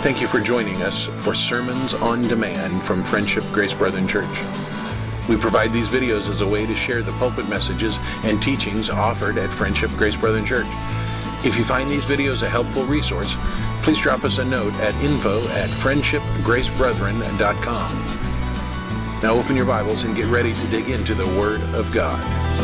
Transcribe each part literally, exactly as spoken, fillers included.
Thank you for joining us for Sermons on Demand from Friendship Grace Brethren Church. We provide these videos as a way to share the pulpit messages and teachings offered at Friendship Grace Brethren Church. If you find these videos a helpful resource, please drop us a note at info at friendship grace brethren dot com. Now open your Bibles and get ready to dig into the Word of God.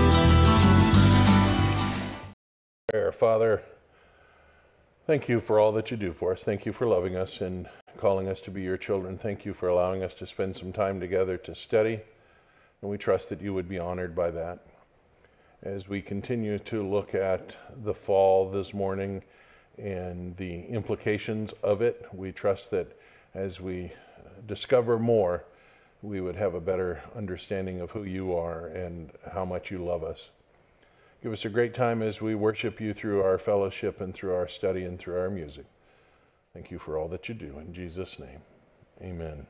Father, thank you for all that you do for us. Thank you for loving us and calling us to be your children. Thank you for allowing us to spend some time together to study, and we trust that you would be honored by that. As we continue to look at the fall this morning and the implications of it, we trust that as we discover more, we would have a better understanding of who you are and how much you love us. Give us a great time as we worship you through our fellowship and through our study and through our music. Thank you for all that you do. In Jesus' name, amen.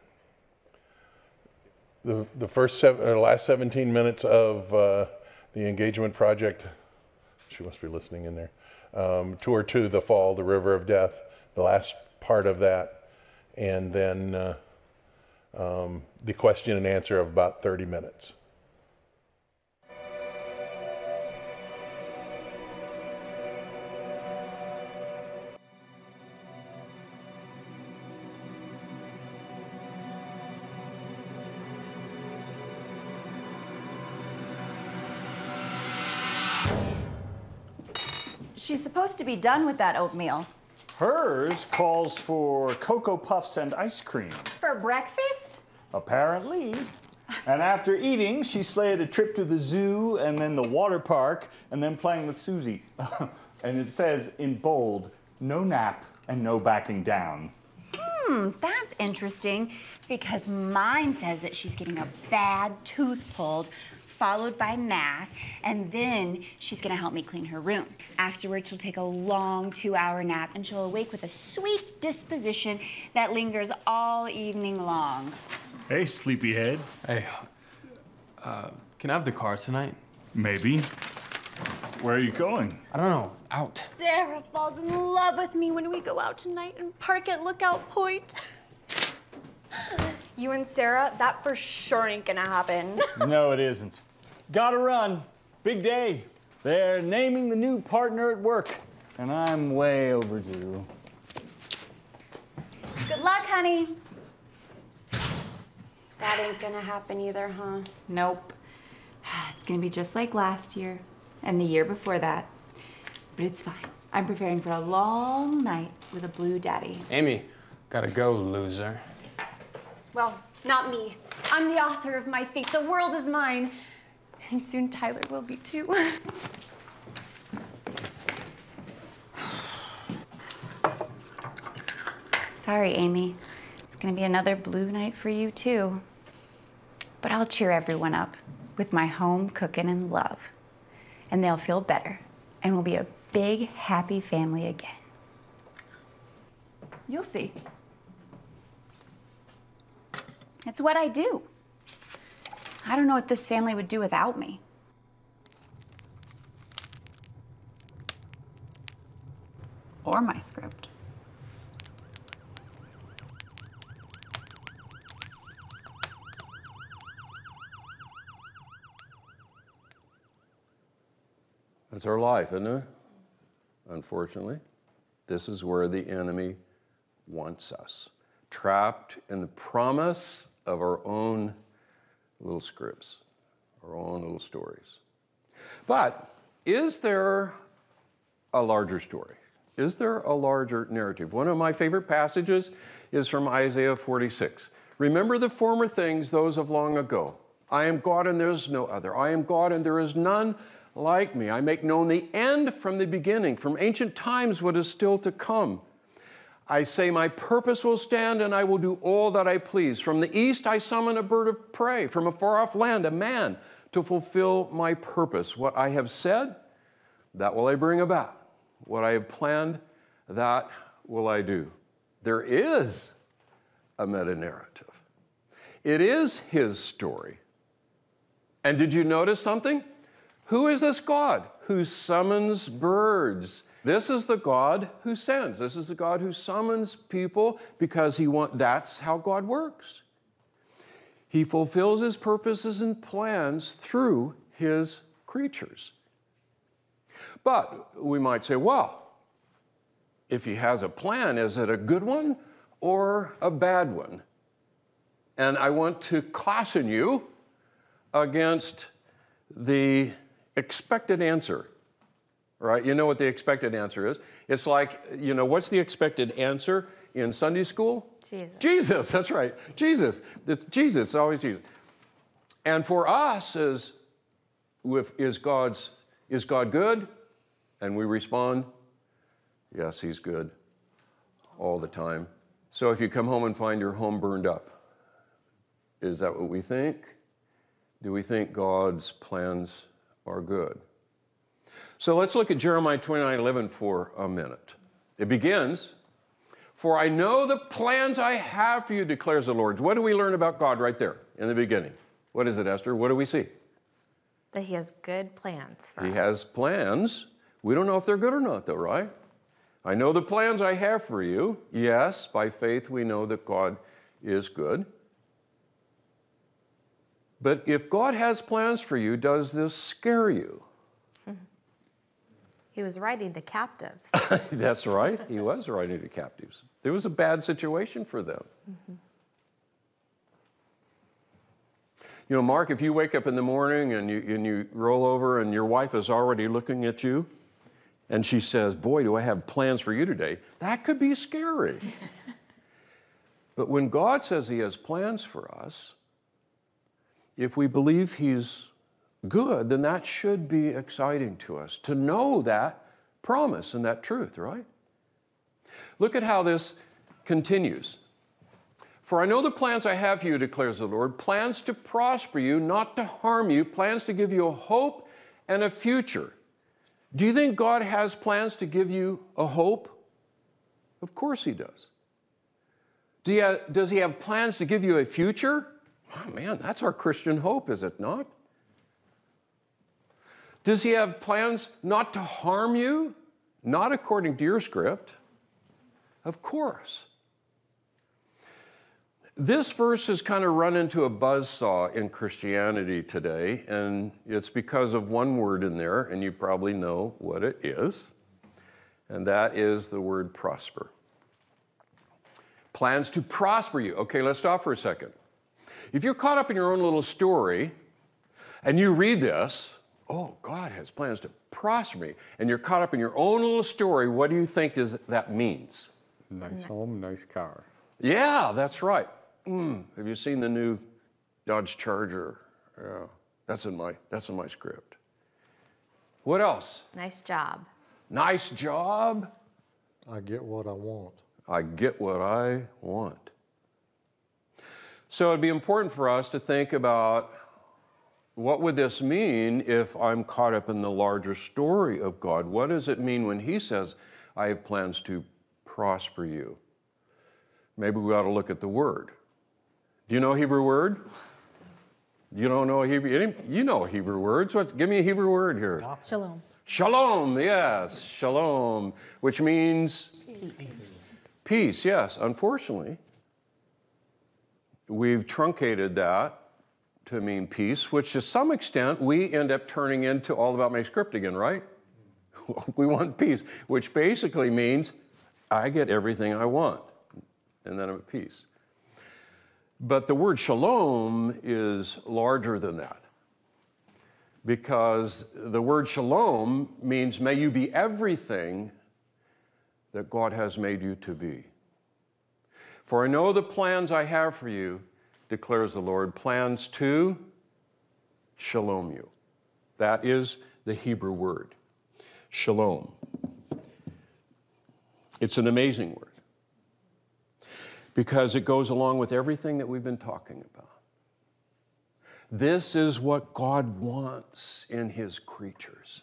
The the first seven, or last seventeen minutes of uh, the Engagement Project, she must be listening in there, um, Tour to the Fall, the River of Death, the last part of that, and then uh, um, the question and answer of about thirty minutes. She's supposed to be done with that oatmeal. Hers calls for Cocoa Puffs and ice cream. For breakfast? Apparently. And after eating, she slayed a trip to the zoo and then the water park and then playing with Susie. And it says in bold, no nap and no backing down. Hmm, that's interesting because mine says that she's getting a bad tooth pulled, followed by math, and then she's gonna help me clean her room. Afterwards, she'll take a long two-hour nap, and she'll awake with a sweet disposition that lingers all evening long. Hey, sleepyhead. Hey, uh, can I have the car tonight? Maybe. Where are you going? I don't know, out. Sarah falls in love with me when we go out tonight and park at Lookout Point. You and Sarah, that for sure ain't gonna happen. No, it isn't. Gotta run. Big day. They're naming the new partner at work, and I'm way overdue. Good luck, honey. That ain't gonna happen either, huh? Nope. It's gonna be just like last year and the year before that. But it's fine. I'm preparing for a long night with a blue daddy. Amy, gotta go, loser. Well, not me. I'm the author of my fate. The world is mine. And soon Tyler will be too. Sorry, Amy. It's gonna be another blue night for you too. But I'll cheer everyone up with my home cooking and love. And they'll feel better. And we'll be a big, happy family again. You'll see. It's what I do. I don't know what this family would do without me. Or my script. That's our life, isn't it? Unfortunately, this is where the enemy wants us, trapped in the promise of our own little scripts, our own little stories. But is there a larger story? Is there a larger narrative? One of my favorite passages is from Isaiah forty-six. Remember the former things, those of long ago. I am God and there is no other. I am God and there is none like me. I make known the end from the beginning, from ancient times what is still to come. I say my purpose will stand and I will do all that I please. From the east I summon a bird of prey, from a far off land a man to fulfill my purpose. What I have said, that will I bring about. What I have planned, that will I do. There is a meta-narrative. It is his story. And did you notice something? Who is this God who summons birds This is the God who sends. This is the God who summons people because he want, that's how God works. He fulfills his purposes and plans through his creatures. But we might say, well, if he has a plan, is it a good one or a bad one? And I want to caution you against the expected answer, right? You know what the expected answer is. It's like, you know, what's the expected answer in Sunday school? Jesus. Jesus, that's right. Jesus. It's Jesus, it's always Jesus. And for us, is, with, is, God's, is God good? And we respond, yes, he's good all the time. So if you come home and find your home burned up, is that what we think? Do we think God's plans are good? So let's look at Jeremiah twenty-nine eleven for a minute. It begins, for I know the plans I have for you, declares the Lord. What do we learn about God right there in the beginning? What is it, Esther? What do we see? That he has good plans for He us. has plans. We don't know if they're good or not, though, right? I know the plans I have for you. Yes, by faith we know that God is good. But if God has plans for you, does this scare you? He was writing to captives. That's right. He was writing to captives. There was a bad situation for them. Mm-hmm. You know, Mark, if you wake up in the morning and you, and you roll over and your wife is already looking at you and she says, boy, do I have plans for you today, that could be scary. But when God says he has plans for us, if we believe he's good, then that should be exciting to us, to know that promise and that truth, right? Look at how this continues. For I know the plans I have for you, declares the Lord, plans to prosper you, not to harm you, plans to give you a hope and a future. Do you think God has plans to give you a hope? Of course he does. Do you have, does he have plans to give you a future? Oh man, that's our Christian hope, is it not? Does he have plans not to harm you? Not according to your script. Of course. This verse has kind of run into a buzzsaw in Christianity today, and it's because of one word in there, and you probably know what it is, and that is the word prosper. Plans to prosper you. Okay, let's stop for a second. If you're caught up in your own little story, and you read this, oh, God has plans to prosper me, and you're caught up in your own little story, what do you think does that means? Nice home, nice car. Yeah, that's right. Mm, have you seen the new Dodge Charger? Yeah, that's in my, that's in my script. What else? Nice job. Nice job. I get what I want. I get what I want. So it'd be important for us to think about what would this mean if I'm caught up in the larger story of God? What does it mean when he says, I have plans to prosper you? Maybe we ought to look at the word. Do you know a Hebrew word? You don't know a Hebrew? You know a Hebrew word. So give me a Hebrew word here. Shalom. Shalom, yes, shalom, which means Peace. peace, yes. Unfortunately, we've truncated that to mean peace, which to some extent we end up turning into all about my script again, right? We want peace, which basically means I get everything I want, and then I'm at peace. But the word shalom is larger than that, because the word shalom means may you be everything that God has made you to be. For I know the plans I have for you, declares the Lord, plans to shalom you. That is the Hebrew word, shalom. It's an amazing word because it goes along with everything that we've been talking about. This is what God wants in his creatures.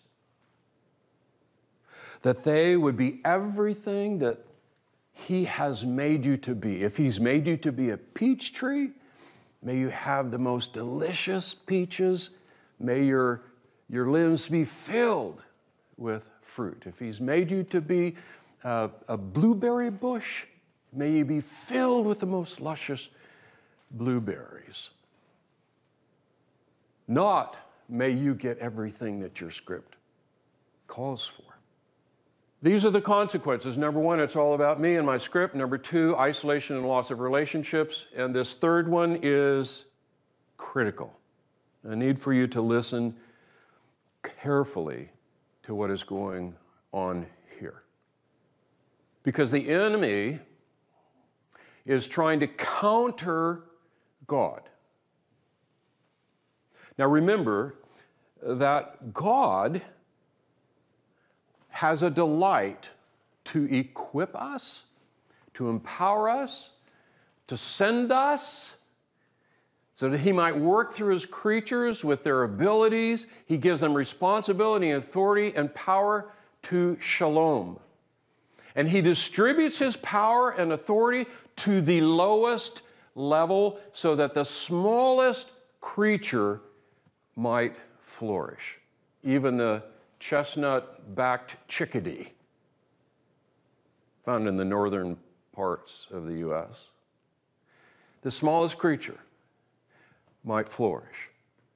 That they would be everything that he has made you to be. If he's made you to be a peach tree, may you have the most delicious peaches. May your, your limbs be filled with fruit. If he's made you to be a, a blueberry bush, may you be filled with the most luscious blueberries. Not may you get everything that your script calls for. These are the consequences. Number one, it's all about me and my script. Number two, isolation and loss of relationships. And this third one is critical. A need for you to listen carefully to what is going on here. Because the enemy is trying to counter God. Now remember that God has a delight to equip us, to empower us, to send us, so that he might work through his creatures with their abilities. He gives them responsibility, authority, and power to shalom. And he distributes his power and authority to the lowest level so that the smallest creature might flourish. Even the chestnut-backed chickadee found in the northern parts of the U S The smallest creature might flourish.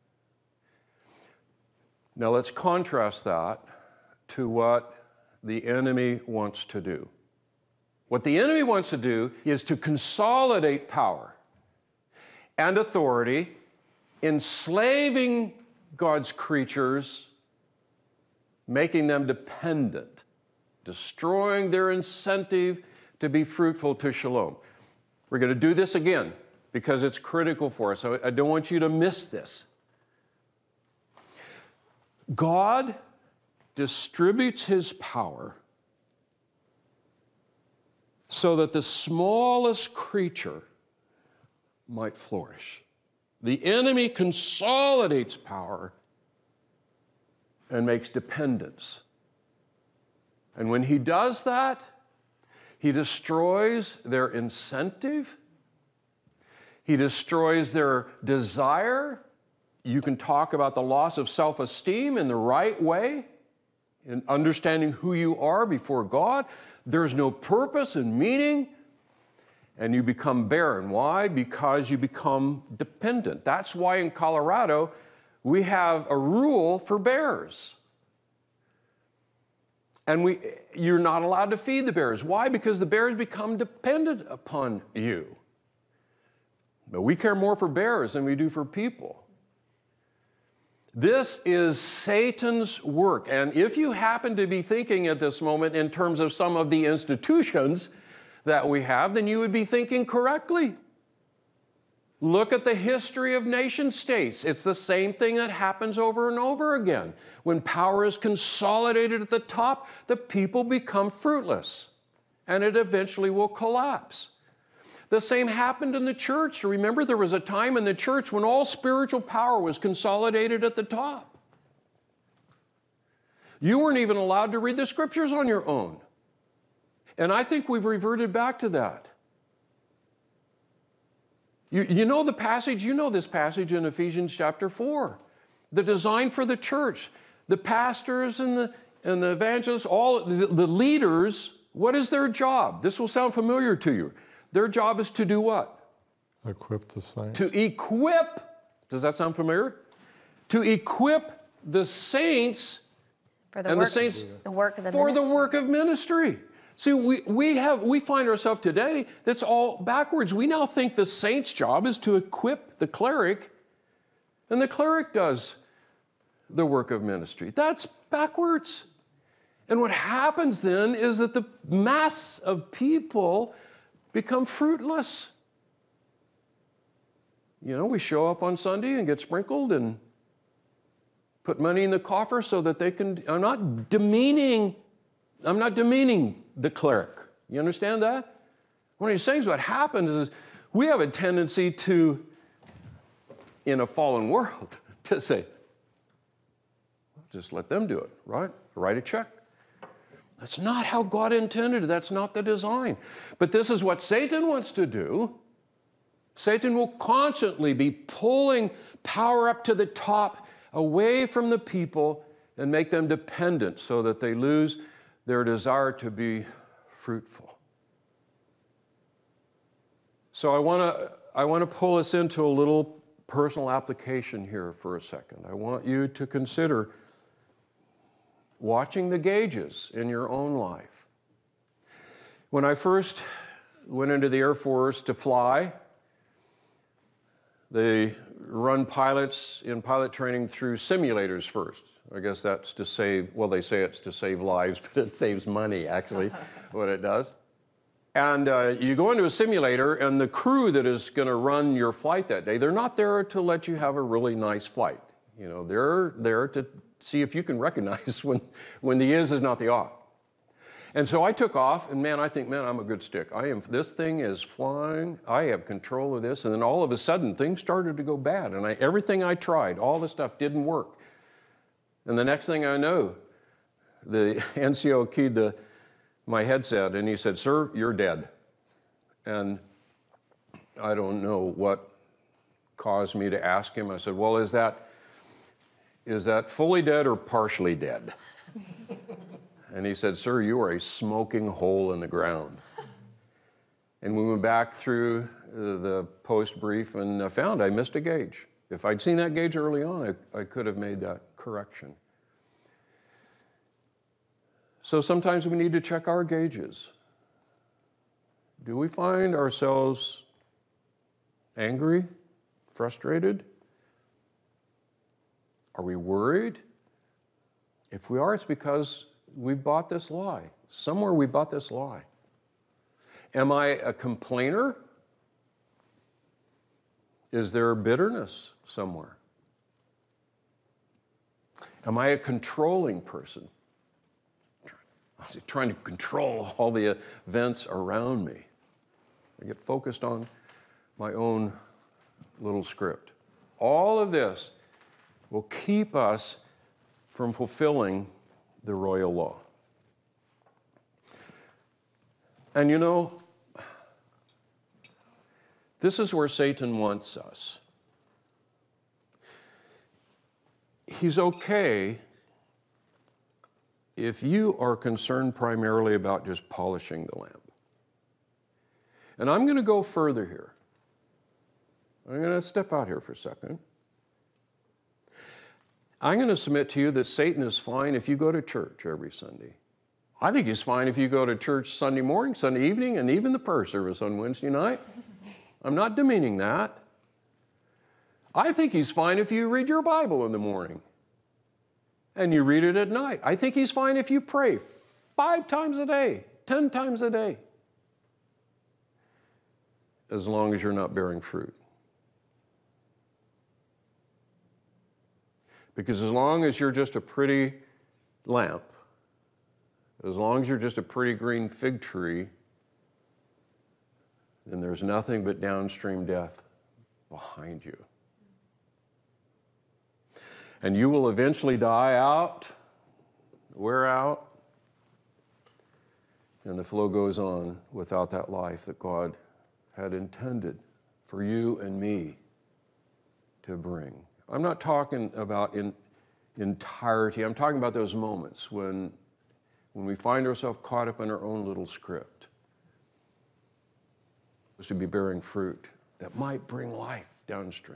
Now let's contrast that to what the enemy wants to do. What the enemy wants to do is to consolidate power and authority, enslaving God's creatures, making them dependent, destroying their incentive to be fruitful to shalom. We're going to do this again because it's critical for us. I don't want you to miss this. God distributes his power so that the smallest creature might flourish. The enemy consolidates power and makes dependence. And when he does that, he destroys their incentive. He destroys their desire. You can talk about the loss of self-esteem in the right way, in understanding who you are before God. There's no purpose and meaning, and you become barren. Why? Because you become dependent. That's why in Colorado, we have a rule for bears. And we, you're not allowed to feed the bears. Why? Because the bears become dependent upon you. But we care more for bears than we do for people. This is Satan's work. And if you happen to be thinking at this moment in terms of some of the institutions that we have, then you would be thinking correctly. Look at the history of nation states. It's the same thing that happens over and over again. When power is consolidated at the top, the people become fruitless, and it eventually will collapse. The same happened in the church. Remember, there was a time in the church when all spiritual power was consolidated at the top. You weren't even allowed to read the scriptures on your own. And I think we've reverted back to that. You, you know the passage, you know this passage in Ephesians chapter four. The design for the church. The pastors and the, and the evangelists, all the, the leaders, what is their job? This will sound familiar to you. Their job is to do what? Equip the saints. To equip, does that sound familiar? To equip the saints For the and work, the saints the work of the for ministry. the work of ministry. See, we, we, have, we find ourselves today, that's all backwards. We now think the saint's job is to equip the cleric, and the cleric does the work of ministry. That's backwards. And what happens then is that the mass of people become fruitless. You know, we show up on Sunday and get sprinkled and put money in the coffer so that they can, I'm not demeaning, I'm not demeaning the cleric. You understand that? One of these things, what happens is we have a tendency to, in a fallen world, to say, just let them do it, right? Write a check. That's not how God intended it. That's not the design. But this is what Satan wants to do. Satan will constantly be pulling power up to the top, away from the people, and make them dependent so that they lose their desire to be fruitful. So I want to I want to pull us into a little personal application here for a second. I want you to consider watching the gauges in your own life. When I first went into the Air Force to fly, they run pilots in pilot training through simulators first. I guess that's to save, well, they say it's to save lives, but it saves money, actually, what it does. And uh, you go into a simulator, and the crew that is going to run your flight that day, they're not there to let you have a really nice flight. You know, they're there to see if you can recognize when, when the is is not the ought. And so I took off, and man, I think, man, I'm a good stick. I am, this thing is flying. I have control of this. And then all of a sudden, things started to go bad. And I, everything I tried, all the stuff didn't work. And the next thing I know, the N C O keyed the, my headset, and he said, "Sir, you're dead." And I don't know what caused me to ask him. I said, "Well, is that, is that fully dead or partially dead?" And he said, "Sir, you are a smoking hole in the ground." And we went back through the post brief and found I missed a gauge. If I'd seen that gauge early on, I, I could have made that correction. So sometimes we need to check our gauges. Do we find ourselves angry, frustrated? Are we worried? If we are, it's because we've bought this lie. Somewhere we bought this lie. Am I a complainer? Is there bitterness somewhere? Am I a controlling person? I'm trying to control all the events around me. I get focused on my own little script. All of this will keep us from fulfilling the royal law. And you know, this is where Satan wants us. He's okay if you are concerned primarily about just polishing the lamp. And I'm going to go further here. I'm going to step out here for a second. I'm going to submit to you that Satan is fine if you go to church every Sunday. I think he's fine if you go to church Sunday morning, Sunday evening, and even the prayer service on Wednesday night. I'm not demeaning that. I think he's fine if you read your Bible in the morning and you read it at night. I think he's fine if you pray five times a day, ten times a day, as long as you're not bearing fruit. Because as long as you're just a pretty lamp, as long as you're just a pretty green fig tree, then there's nothing but downstream death behind you. And you will eventually die out, wear out, and the flow goes on without that life that God had intended for you and me to bring. I'm not talking about in entirety. I'm talking about those moments when, when we find ourselves caught up in our own little script. It's to be bearing fruit that might bring life downstream.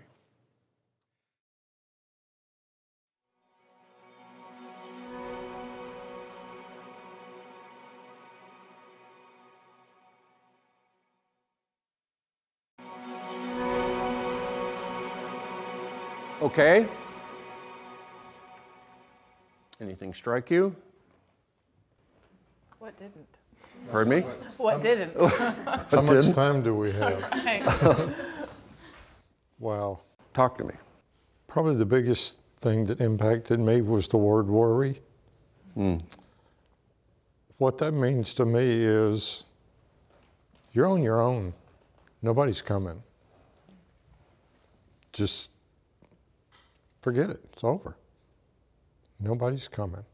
Okay. Anything strike you? What didn't? Pardon me? What didn't? How much time do we have? Thanks. Wow. Talk to me. Probably the biggest thing that impacted me was the word worry. Mm. What that means to me is you're on your own. Nobody's coming. Just forget it. It's over. Nobody's coming.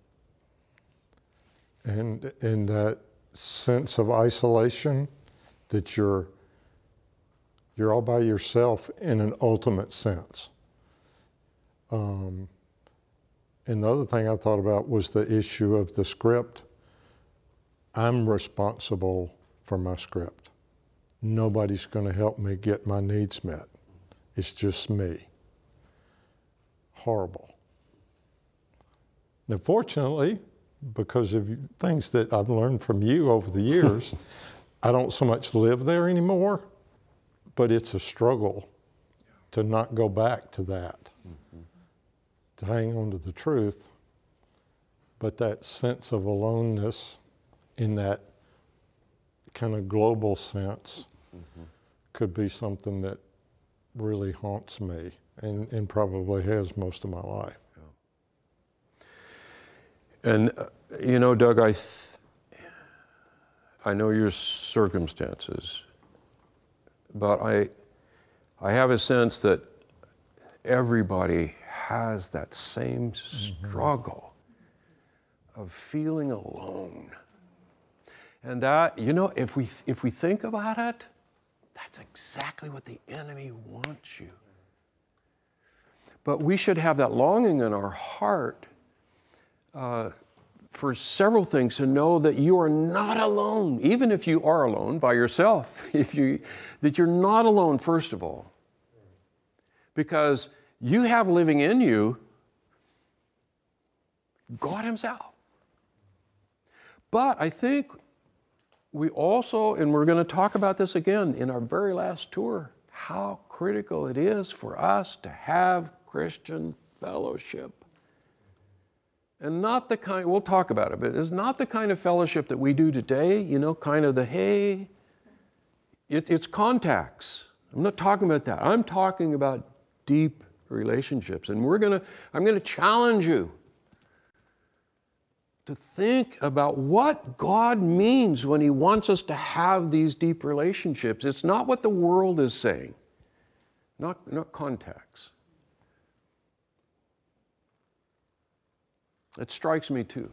And in that sense of isolation, that you're you're all by yourself in an ultimate sense. Um, And the other thing I thought about was the issue of the script. I'm responsible for my script. Nobody's going to help me get my needs met. It's just me. Horrible. Now, fortunately, because of things that I've learned from you over the years, I don't so much live there anymore, but it's a struggle to not go back to that, mm-hmm. to hang on to the truth. But that sense of aloneness in that kind of global sense mm-hmm. could be something that really haunts me and, and probably has most of my life. And, uh, you know, Doug, I, th- I know your circumstances, but I, I have a sense that everybody has that same struggle mm-hmm. of feeling alone. And that, you know, if we, if we think about it, that's exactly what the enemy wants you. But we should have that longing in our heart Uh, for several things, to know that you are not alone, even if you are alone by yourself, if you, that you're not alone, first of all, because you have living in you God Himself. But I think we also, and we're going to talk about this again in our very last tour, how critical it is for us to have Christian fellowship. And not the kind, we'll talk about it, but it's not the kind of fellowship that we do today, you know, kind of the, hey, it, it's contacts. I'm not talking about that. I'm talking about deep relationships. And we're going to, I'm going to challenge you to think about what God means when He wants us to have these deep relationships. It's not what the world is saying, not, not contacts. It strikes me too.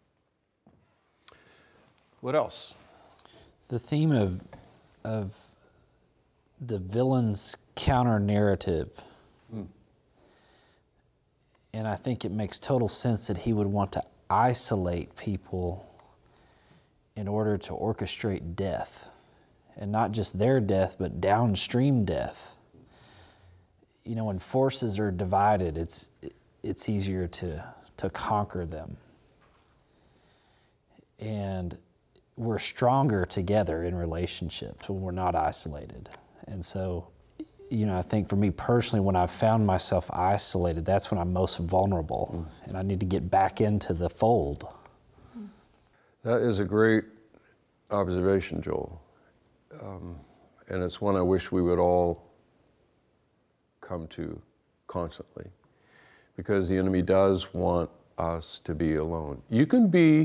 What else? The theme of of the villain's counter narrative. Mm. And I think it makes total sense that he would want to isolate people in order to orchestrate death. And not just their death, but downstream death. You know, when forces are divided, it's it's easier to to conquer them. And we're stronger together in relationships when we're not isolated. And so, you know, I think for me personally, when I've found myself isolated, that's when I'm most vulnerable. Mm. And I need to get back into the fold. That is a great observation, Joel. Um, and it's one I wish we would all come to constantly. Because the enemy does want us to be alone. You can be,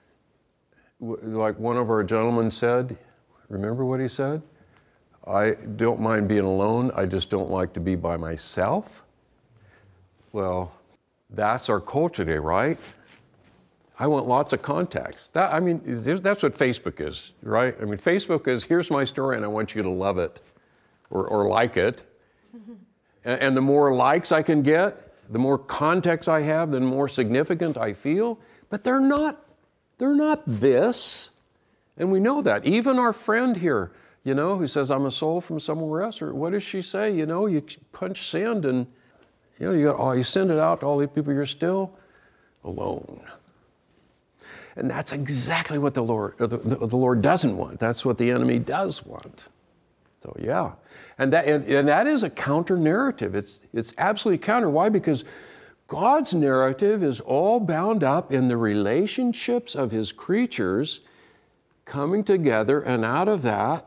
like one of our gentlemen said, remember what he said? I don't mind being alone, I just don't like to be by myself. Well, that's our culture today, right? I want lots of contacts. That, I mean, that's what Facebook is, right? I mean, Facebook is, here's my story and I want you to love it or, or like it. and, and the more likes I can get, the more context I have, the more significant I feel. But they're not, they're not this. And we know that. Even our friend here, you know, who says, I'm a soul from somewhere else, or what does she say? You know, you punch send and, you know, you got, oh, you send it out to all these people, you're still alone. And that's exactly what the Lord, the, the Lord doesn't want. That's what the enemy does want. So yeah, and that and, and that is a counter narrative. It's it's absolutely counter. Why? Because God's narrative is all bound up in the relationships of His creatures coming together, and out of that,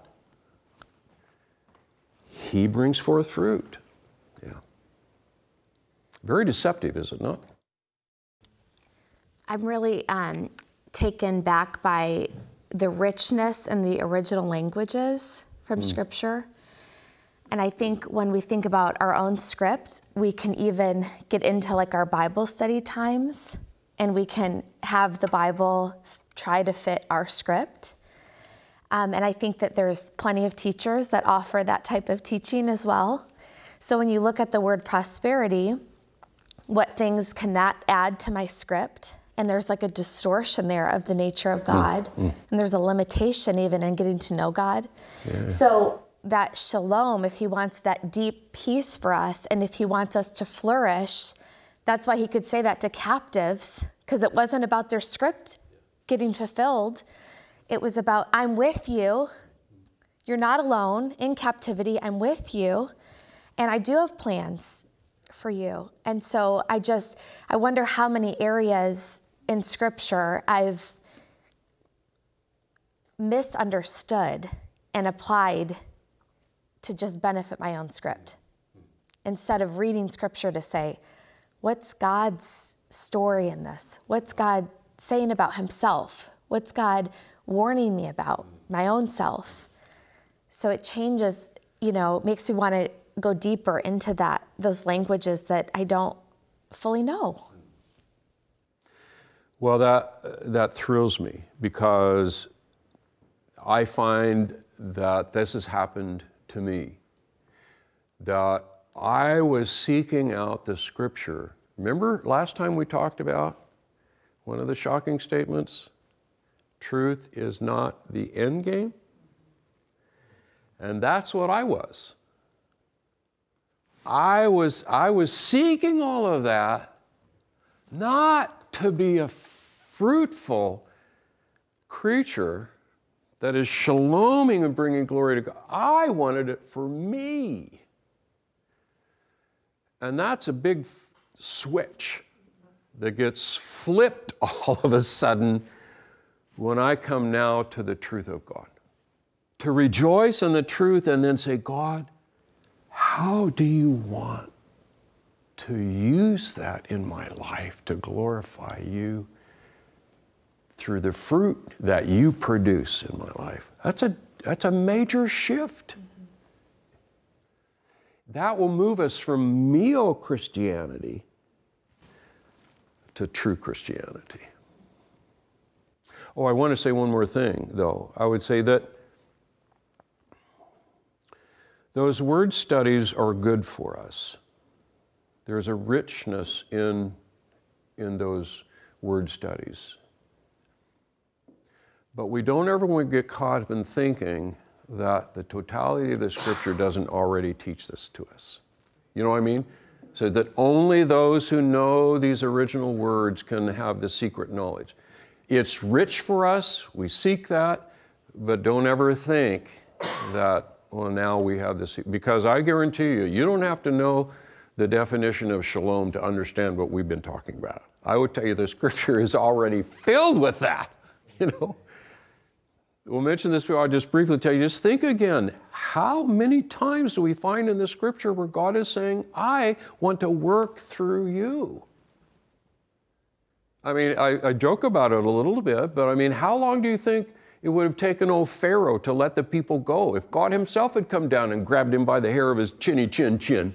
He brings forth fruit. Yeah. Very deceptive, is it not? I'm really um, taken back by the richness in the original languages from mm. Scripture. And I think when we think about our own script, we can even get into like our Bible study times, and we can have the Bible try to fit our script. Um, and I think that there's plenty of teachers that offer that type of teaching as well. So when you look at the word prosperity, what things can that add to my script? And there's like a distortion there of the nature of God. Mm. And there's a limitation even in getting to know God. Yeah. So that shalom, if he wants that deep peace for us, and if he wants us to flourish, that's why he could say that to captives, because it wasn't about their script getting fulfilled. It was about, I'm with you. You're not alone in captivity. I'm with you. And I do have plans for you. And so I just, I wonder how many areas in scripture I've misunderstood and applied to just benefit my own script. Instead of reading scripture to say, what's God's story in this? What's God saying about himself? What's God warning me about my own self? So it changes, you know, makes me want to go deeper into that, those languages that I don't fully know. Well, that, that thrills me because I find that this has happened to me, that I was seeking out the scripture. Remember last time we talked about one of the shocking statements? Truth is not the end game. And that's what I was. I was, I was seeking all of that, not to be a fruitful creature that is shaloming and bringing glory to God. I wanted it for me. And that's a big f- switch that gets flipped all of a sudden when I come now to the truth of God. To rejoice in the truth and then say, God, how do you want to use that in my life to glorify you through the fruit that you produce in my life? That's a, that's a major shift. Mm-hmm. That will move us from neo-Christianity to true Christianity. Oh, I want to say one more thing, though. I would say that those word studies are good for us. There's a richness in, in those word studies. But we don't ever want to get caught up in thinking that the totality of the scripture doesn't already teach this to us. You know what I mean? So that only those who know these original words can have the secret knowledge. It's rich for us, we seek that, but don't ever think that, well, now we have this, because I guarantee you, you don't have to know the definition of shalom to understand what we've been talking about. I would tell you the scripture is already filled with that, you know. We'll mention this, I'll just briefly tell you, just think again, how many times do we find in the scripture where God is saying, I want to work through you? I mean, I, I joke about it a little bit, but I mean, how long do you think it would have taken old Pharaoh to let the people go if God himself had come down and grabbed him by the hair of his chinny chin chin?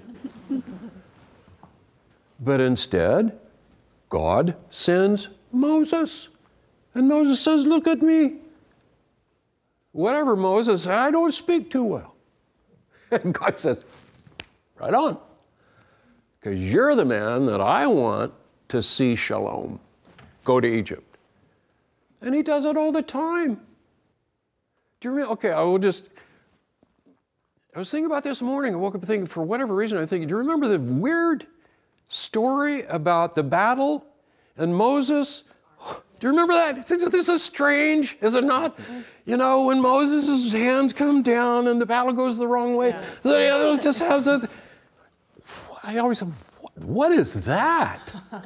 But instead, God sends Moses. And Moses says, look at me. Whatever, Moses, I don't speak too well. And God says, right on. Because you're the man that I want to see shalom. Go to Egypt. And he does it all the time. Do you remember? Okay, I will just, I was thinking about this morning. I woke up thinking, for whatever reason, I'm thinking, do you remember the weird story about the battle and Moses? Do you remember that? This is strange, is it not? You know, when Moses' hands come down and the battle goes the wrong way, yeah. The other just has a, I always say, what, what is that?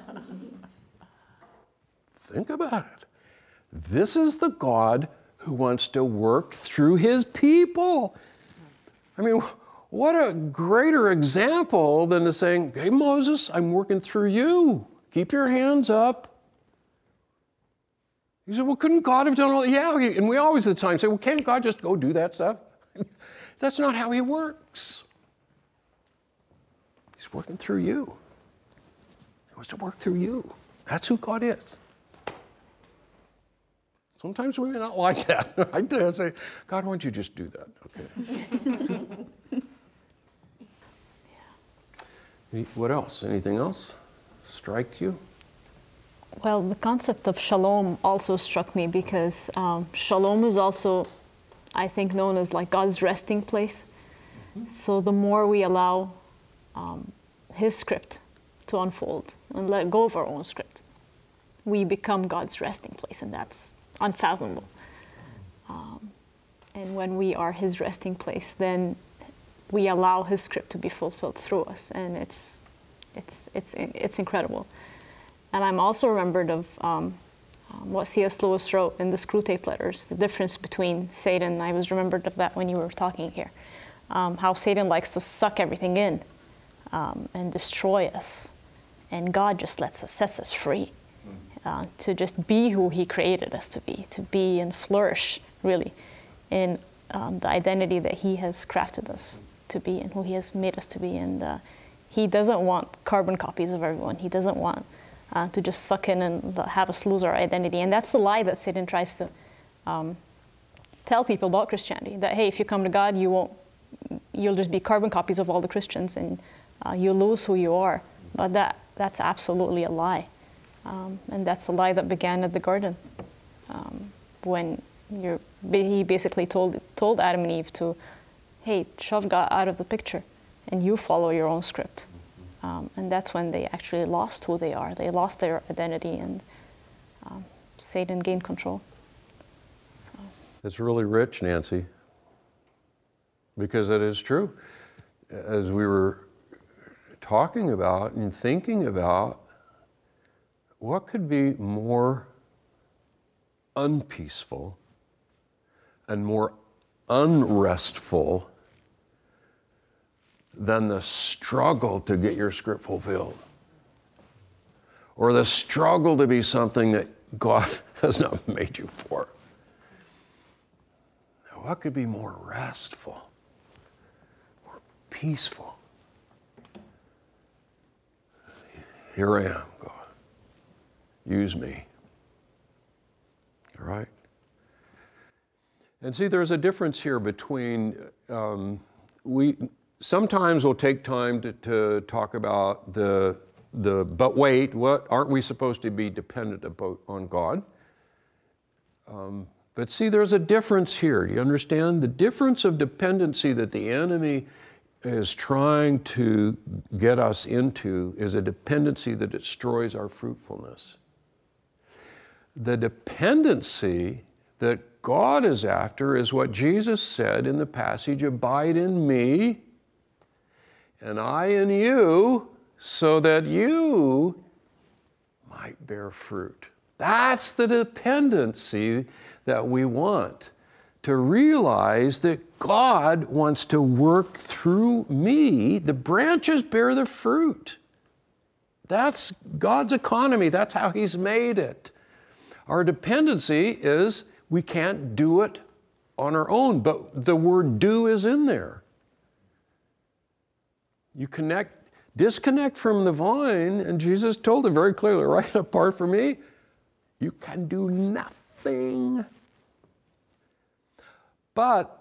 Think about it. This is the God who wants to work through his people. I mean, what a greater example than to saying, hey, Moses, I'm working through you. Keep your hands up. He said, well, couldn't God have done all that? Yeah, and we always at the time say, well, can't God just go do that stuff? That's not how he works. He's working through you. He wants to work through you. That's who God is. Sometimes we may not like that. I dare say, God, why don't you just do that? Okay. What else? Anything else? strike you? Well, the concept of shalom also struck me because um, shalom is also, I think, known as like God's resting place. Mm-hmm. So the more we allow um, His script to unfold and let go of our own script, we become God's resting place, and that's unfathomable. Um, and when we are His resting place, then we allow His script to be fulfilled through us, and it's it's it's it's incredible. And I'm also remembered of um, um, what C S Lewis wrote in the Screwtape Letters, the difference between Satan. I was remembered of that when you were talking here. Um, how Satan likes to suck everything in um, and destroy us, and God just lets us, sets us free uh, to just be who He created us to be, to be and flourish really in um, the identity that He has crafted us to be and who He has made us to be. And uh, He doesn't want carbon copies of everyone. He doesn't want Uh, to just suck in and have us lose our identity. And that's the lie that Satan tries to um, tell people about Christianity, that, hey, if you come to God, you won't, you'll just be carbon copies of all the Christians, and uh, you'll lose who you are. But that that's absolutely a lie. Um, and that's the lie that began at the garden, um, when you're, he basically told, told Adam and Eve to, hey, shove God out of the picture, and you follow your own script. Um, and that's when they actually lost who they are. They lost their identity, and um, Satan gained control. So. It's really rich, Nancy, because it is true. As we were talking about and thinking about, what could be more unpeaceful and more unrestful than the struggle to get your script fulfilled, or the struggle to be something that God has not made you for? What could be more restful, more peaceful? Here I am, God. Use me. All right? And see, there's a difference here between um, we. Sometimes we'll take time to, to talk about the, the, but wait, what, aren't we supposed to be dependent about, on God? Um, but see, there's a difference here. Do you understand? The difference of dependency that the enemy is trying to get us into is a dependency that destroys our fruitfulness. The dependency that God is after is what Jesus said in the passage, abide in me, and I in you, so that you might bear fruit. That's the dependency that we want, to realize that God wants to work through me. The branches bear the fruit. That's God's economy. That's how He's made it. Our dependency is we can't do it on our own, but the word do is in there. You connect, disconnect from the vine, and Jesus told it very clearly, right, apart from me, you can do nothing. But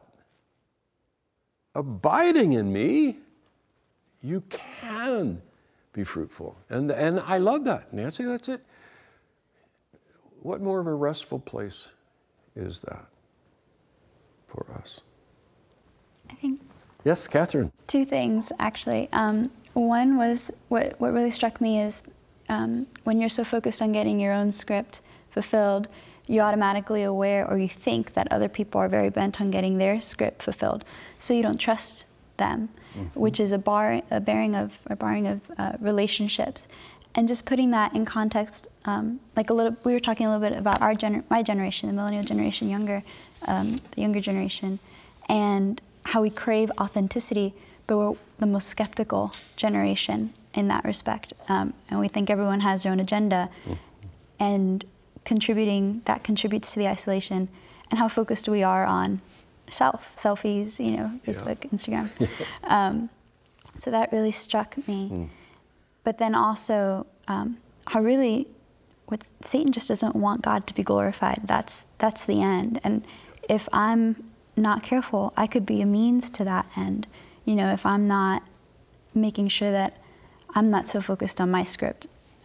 abiding in me, you can be fruitful. And, and I love that, Nancy, that's it. What more of a restful place is that for us? I think Yes, Catherine. two things, actually. Um, one was, what, what really struck me is um, when you're so focused on getting your own script fulfilled, you automatically aware, or you think that other people are very bent on getting their script fulfilled, so you don't trust them, mm-hmm. which is a, bar, a bearing of, a barring of uh, relationships. And just putting that in context, um, like a little, we were talking a little bit about our gener- my generation, the millennial generation, younger, um, the younger generation, and how we crave authenticity, but we're the most skeptical generation in that respect. Um, and we think everyone has their own agenda, mm-hmm. and contributing, that contributes to the isolation, and how focused we are on self, selfies, you know, Facebook, yeah. Instagram. um, so that really struck me. Mm. But then also, um, how really, what Satan just doesn't want God to be glorified. That's that's the end. And if I'm not careful, I could be a means to that end. You know, if I'm not making sure that I'm not so focused on my script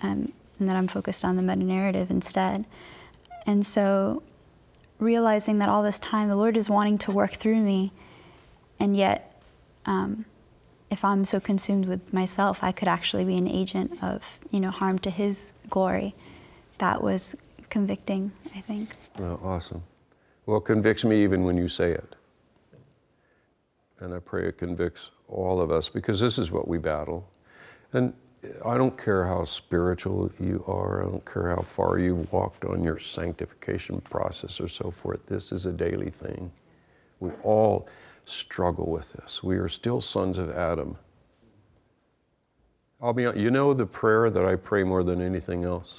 um, and that I'm focused on the meta narrative instead. And so realizing that all this time the Lord is wanting to work through me, and yet um, if I'm so consumed with myself, I could actually be an agent of, you know, harm to His glory. That was convicting, I think. Oh, awesome. Well, it convicts me even when you say it. And I pray it convicts all of us, because this is what we battle. And I don't care how spiritual you are, I don't care how far you've walked on your sanctification process or so forth. This is a daily thing. We all struggle with this. We are still sons of Adam. I'll be honest, you know the prayer that I pray more than anything else?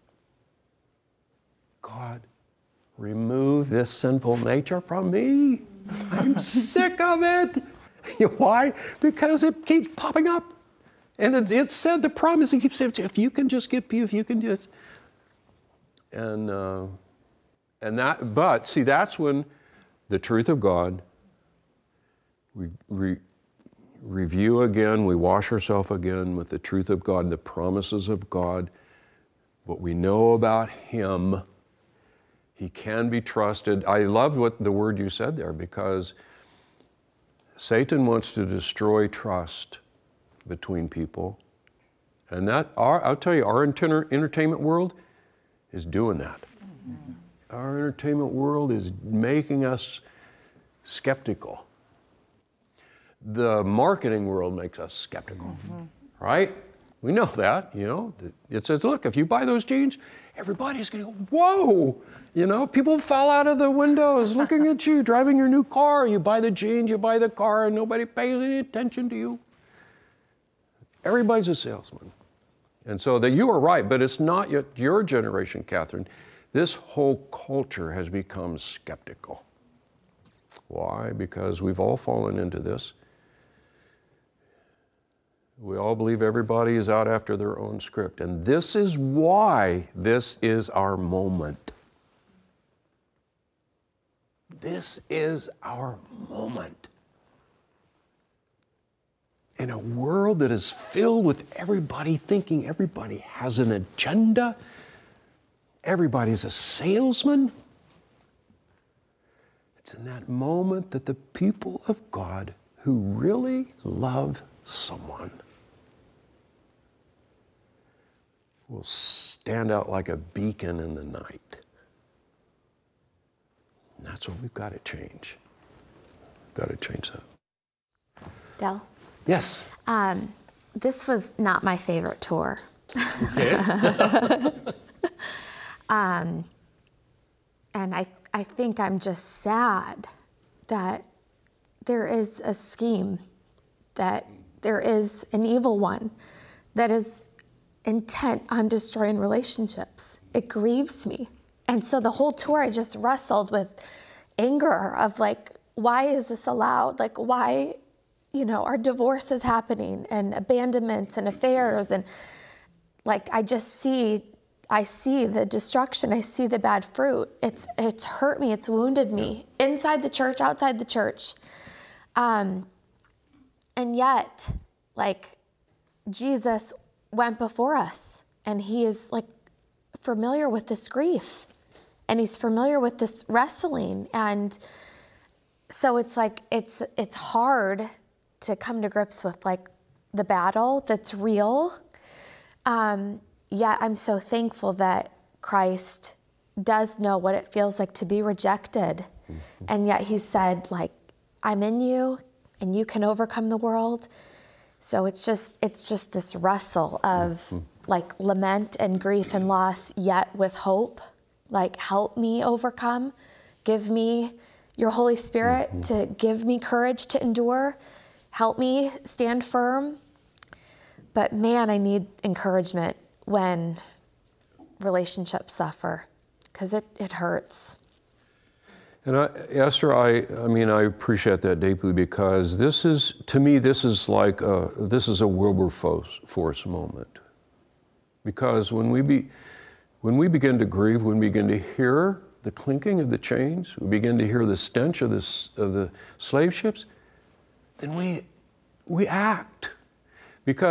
God, remove this sinful nature from me. I'm sick of it. Why? Because it keeps popping up. And it, it said, the promise, it keeps saying, if you can just get, if you can just, and uh, and that, but see, that's when the truth of God, we re, review again, we wash ourselves again with the truth of God, the promises of God, what we know about Him. He can be trusted. I loved what the word you said there, because Satan wants to destroy trust between people. And that, our, I'll tell you, our enter- entertainment world is doing that. Mm-hmm. Our entertainment world is making us skeptical. The marketing world makes us skeptical, mm-hmm. right? We know that, you know. It says, look, if you buy those jeans, everybody's going to go, whoa! You know, people fall out of the windows looking at you, driving your new car. You buy the jeans, you buy the car, and nobody pays any attention to you. Everybody's a salesman. And so that you are right, but it's not yet your generation, Catherine. This whole culture has become skeptical. Why? Because we've all fallen into this. We all believe everybody is out after their own script. And this is why this is our moment. This is our moment. In a world that is filled with everybody thinking everybody has an agenda, everybody's a salesman, it's in that moment that the people of God who really love someone will stand out like a beacon in the night. And that's what we've got to change. We've got to change that. Del? Yes. Um, this was not my favorite tour. Okay. um, and I, I think I'm just sad that there is a scheme, that there is an evil one that is intent on destroying relationships. It grieves me. And so the whole tour, I just wrestled with anger of like, why is this allowed? Like, why, you know, are divorces happening and abandonments and affairs? And like, I just see, I see the destruction. I see the bad fruit. It's, it's hurt me. It's wounded me inside the church, outside the church. Um, and yet, like, Jesus went before us, and He is like familiar with this grief, and He's familiar with this wrestling. And so it's like, it's, it's hard to come to grips with like the battle that's real. Um, yet I'm so thankful that Christ does know what it feels like to be rejected. Mm-hmm. And yet He said, like, I'm in you and you can overcome the world. So it's just, it's just this wrestle of mm-hmm. like lament and grief and loss, yet with hope. Like, help me overcome. Give me your Holy Spirit mm-hmm. to give me courage to endure. Help me stand firm. But man, I need encouragement when relationships suffer, because it, it hurts. And I, Esther, I, I mean, I appreciate that deeply, because this is, to me, this is like, a, this is a Wilberforce moment. Because when we, be, when we begin to grieve, when we begin to hear the clinking of the chains, we begin to hear the stench of, this, of the slave ships, then we, we act. Because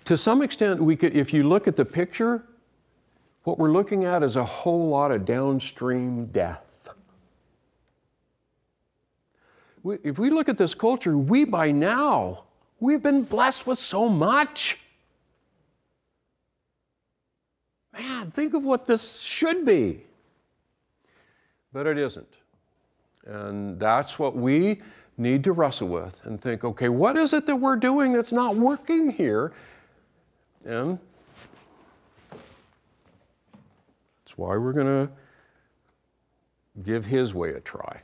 to some extent, we could, if you look at the picture, what we're looking at is a whole lot of downstream death. We, if we look at this culture, we by now, we've been blessed with so much. Man, think of what this should be. But it isn't. And that's what we need to wrestle with and think, okay, what is it that we're doing that's not working here? And that's why we're going to give His way a try.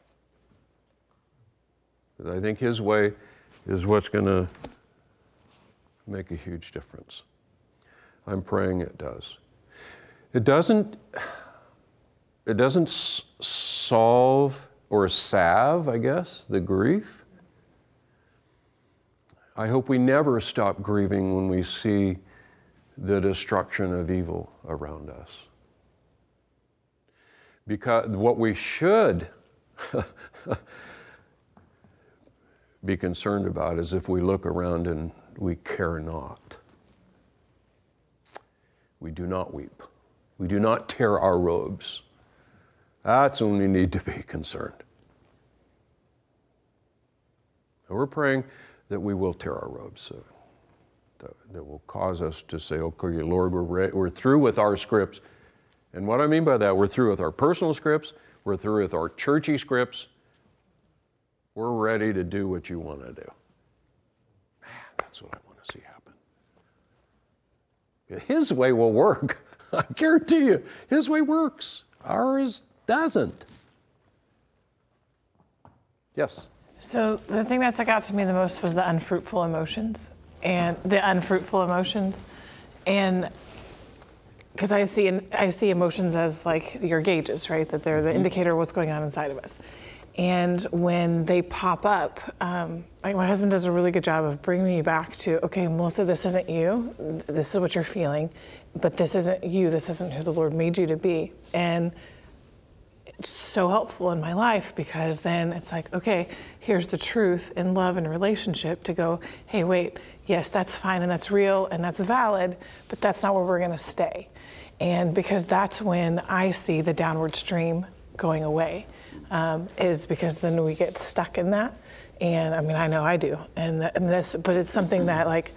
Because I think His way is what's going to make a huge difference. I'm praying it does. It doesn't, it doesn't s- solve or salve, I guess, the grief. I hope we never stop grieving when we see the destruction of evil around us. Because what we should be concerned about is if we look around and we care not. We do not weep. We do not tear our robes. That's when we need to be concerned. And we're praying that we will tear our robes, so that, that will cause us to say, okay, Lord, we're, re- we're through with our scripts. And what I mean by that, we're through with our personal scripts, we're through with our churchy scripts. We're ready to do what you want to do. Man, that's what I want to see happen. His way will work. I guarantee you, His way works. Ours doesn't. Yes? So the thing that stuck out to me the most was the unfruitful emotions and the unfruitful emotions. And because I see I see emotions as like your gauges, right? That they're the indicator of what's going on inside of us. And when they pop up, um, like my husband does a really good job of bringing me back to, okay, Melissa, this isn't you. This is what you're feeling, but this isn't you. This isn't who the Lord made you to be. And it's so helpful in my life because then it's like, okay, here's the truth in love and relationship to go, hey, wait, yes, that's fine and that's real and that's valid, but that's not where we're going to stay. And because that's when I see the downward stream going away. Um, is because then we get stuck in that, and I mean I know I do, and, th- and this, but it's something that like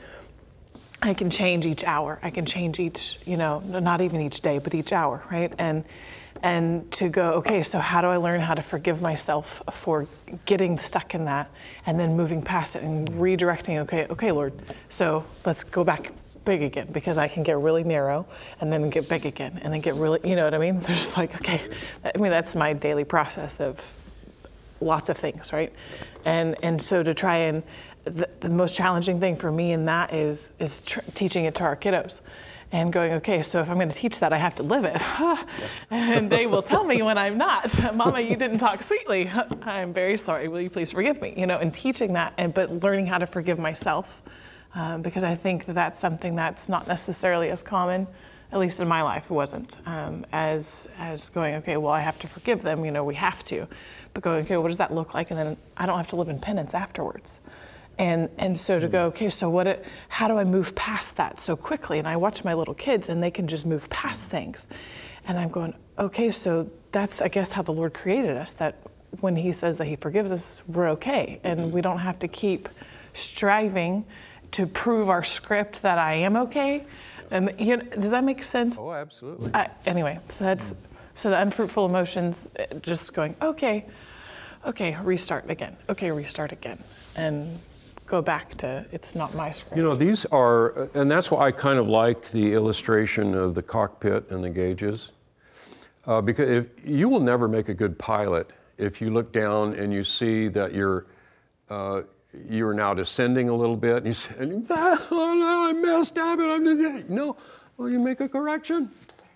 I can change each hour. I can change each, you know, not even each day, but each hour, right? And and to go, okay, so how do I learn how to forgive myself for getting stuck in that, and then moving past it and redirecting? Okay, okay, Lord, so let's go back big again, because I can get really narrow and then get big again and then get really, you know what I mean? There's like, okay, I mean, that's my daily process of lots of things, right? And and so to try and, the, the most challenging thing for me in that is is tr- teaching it to our kiddos and going, okay, so if I'm going to teach that, I have to live it. And they will tell me when I'm not, Mama, you didn't talk sweetly. I'm very sorry. Will you please forgive me? You know, and teaching that, and but learning how to forgive myself. Um, because I think that that's something that's not necessarily as common, at least in my life, it wasn't, um, as as going, okay, well, I have to forgive them, you know, we have to, but going, okay, what does that look like? And then I don't have to live in penance afterwards. And and so to go, okay, so what? It, how do I move past that so quickly? And I watch my little kids, and they can just move past things. And I'm going, okay, so that's, I guess, how the Lord created us, that when He says that He forgives us, we're okay. And we don't have to keep striving to prove our script that I am okay. And you know, does that make sense? Oh, absolutely. I, anyway, so that's, so the unfruitful emotions, just going, okay, okay, restart again. Okay, restart again. And go back to, it's not my script. You know, these are, and that's why I kind of like the illustration of the cockpit and the gauges. Uh, because if, you will never make a good pilot if you look down and you see that you're, uh, you're now descending a little bit, and you say, ah, oh no, I messed up, and I'm just, no, well, you make a correction.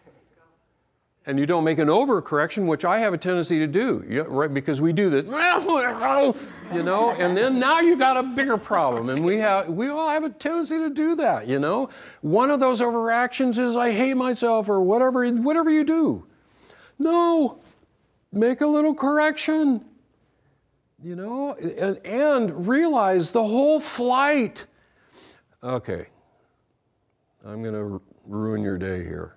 And you don't make an overcorrection, which I have a tendency to do, yeah, right? Because we do this, you know, and then now you got a bigger problem, and we have, we all have a tendency to do that, you know. One of those overreactions is I hate myself, or whatever, whatever you do. No, make a little correction. You know, and, and realize the whole flight. Okay. I'm going to ruin your day here.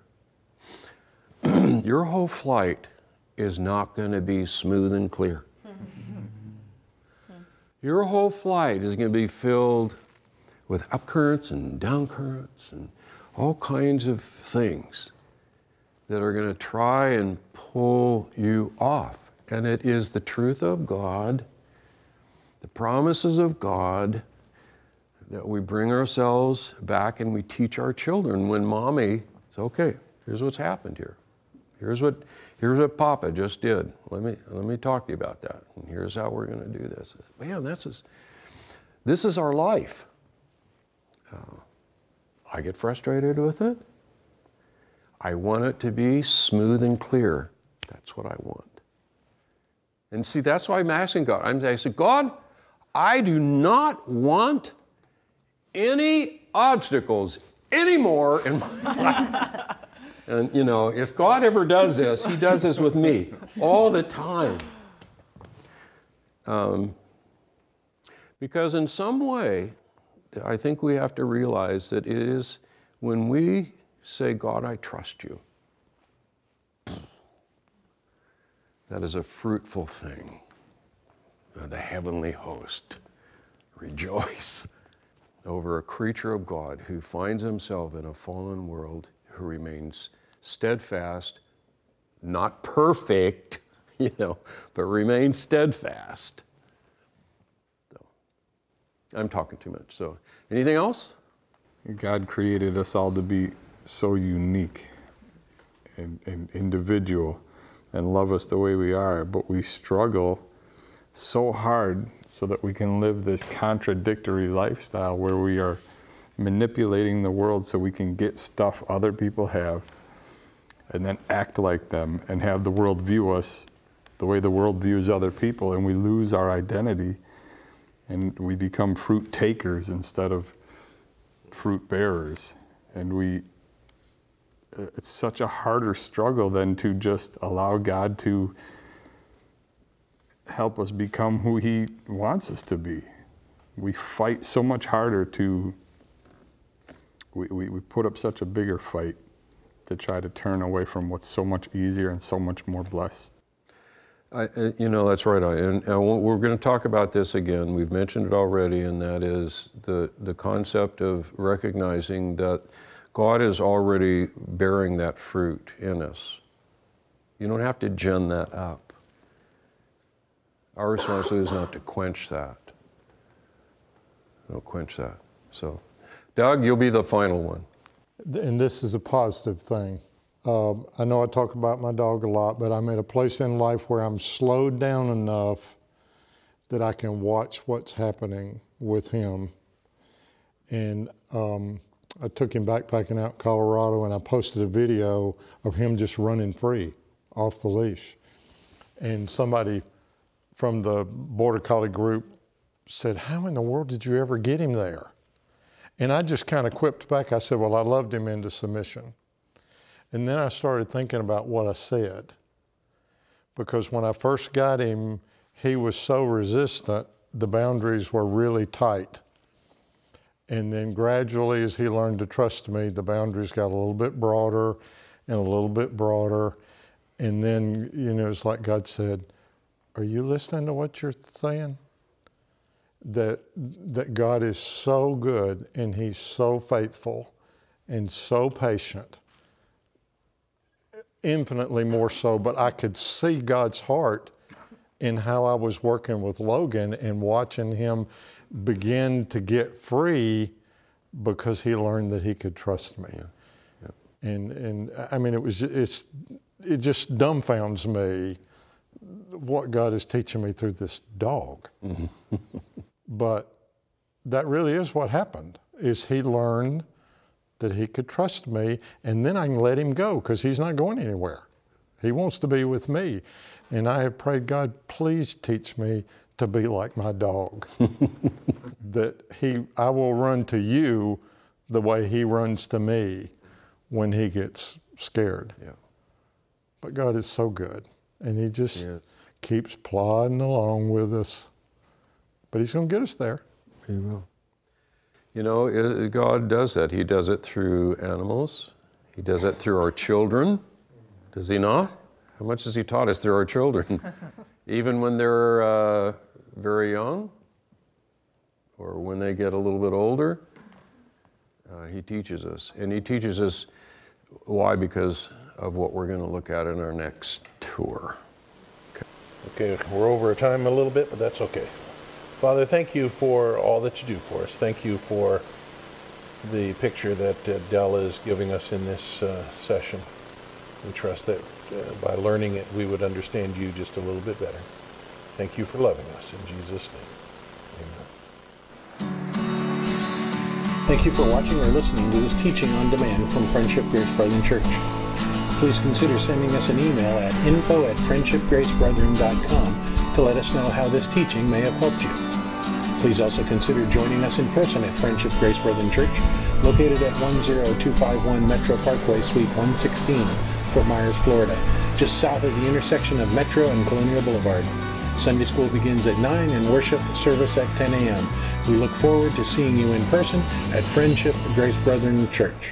Your whole flight is not going to be smooth and clear. Your whole flight is going to be filled with up currents and down currents and all kinds of things that are going to try and pull you off. And it is the truth of God, the promises of God, that we bring ourselves back and we teach our children when mommy, it's okay, here's what's happened here. Here's what, here's what Papa just did. Let me, let me talk to you about that. And here's how we're going to do this. Man, this is, this is our life. Uh, I get frustrated with it. I want it to be smooth and clear. That's what I want. And see, that's why I'm asking God. I'm, I said, God, I do not want any obstacles anymore in my life. And, you know, if God ever does this, he does this with me all the time. Um, because in some way, I think we have to realize that it is when we say, God, I trust you, that is a fruitful thing. Uh, the heavenly host rejoice over a creature of God who finds himself in a fallen world, who remains steadfast, not perfect, you know, but remains steadfast. So, I'm talking too much. So, anything else? God created us all to be so unique and, and individual and love us the way we are, but we struggle so hard so that we can live this contradictory lifestyle where we are manipulating the world so we can get stuff other people have and then act like them and have the world view us the way the world views other people, and we lose our identity and we become fruit takers instead of fruit bearers. And we it's such a harder struggle than to just allow God to help us become who he wants us to be. We fight so much harder to We, we, we put up such a bigger fight to try to turn away from what's so much easier and so much more blessed. I, you know, that's right. And, and we're going to talk about this again. We've mentioned it already, and that is the, the concept of recognizing that God is already bearing that fruit in us. You don't have to gin that up. Our responsibility is not to quench that. Don't quench that. So, Doug, you'll be the final one. And this is a positive thing. Um, I know I talk about my dog a lot, but I'm at a place in life where I'm slowed down enough that I can watch what's happening with him. And um, I took him backpacking out in Colorado, and I posted a video of him just running free off the leash. And somebody from the Border Collie group said, "How in the world did you ever get him there?" And I just kind of quipped back. I said, "Well, I loved him into submission." And then I started thinking about what I said. Because when I first got him, he was so resistant, the boundaries were really tight. And then gradually, as he learned to trust me, the boundaries got a little bit broader and a little bit broader. And then, you know, it's like God said, "Are you listening to what you're saying?" That, that God is so good and he's so faithful and so patient, infinitely more so, but I could see God's heart in how I was working with Logan and watching him begin to get free because he learned that he could trust me. Yeah. Yeah. And, and I mean, it was, it's, it just dumbfounds me what God is teaching me through this dog. But that really is what happened, is he learned that he could trust me, and then I can let him go because he's not going anywhere. He wants to be with me. And I have prayed, God, please teach me to be like my dog. That he, I will run to you the way he runs to me when he gets scared. Yeah. But God is so good, and he just Yes. keeps plodding along with us. But he's going to get us there. He will. You know, it, God does that. He does it through animals. He does it through our children. Does he not? How much has he taught us through our children? Even when they're uh, very young, or when they get a little bit older, uh, he teaches us. And he teaches us why? Because of what we're going to look at in our next tour. Okay, we're over time a little bit, but that's okay. Father, thank you for all that you do for us. Thank you for the picture that uh, Dell is giving us in this uh, session. We trust that uh, by learning it, we would understand you just a little bit better. Thank you for loving us. In Jesus' name, amen. Thank you for watching or listening to this teaching on demand from Friendship Grace Brethren Church. Please consider sending us an email at info at friendship grace brethren dot com to let us know how this teaching may have helped you. Please also consider joining us in person at Friendship Grace Brethren Church, located at one zero two five one Metro Parkway, Suite one sixteen, Fort Myers, Florida, just south of the intersection of Metro and Colonial Boulevard. Sunday school begins at nine and worship service at ten a m We look forward to seeing you in person at Friendship Grace Brethren Church.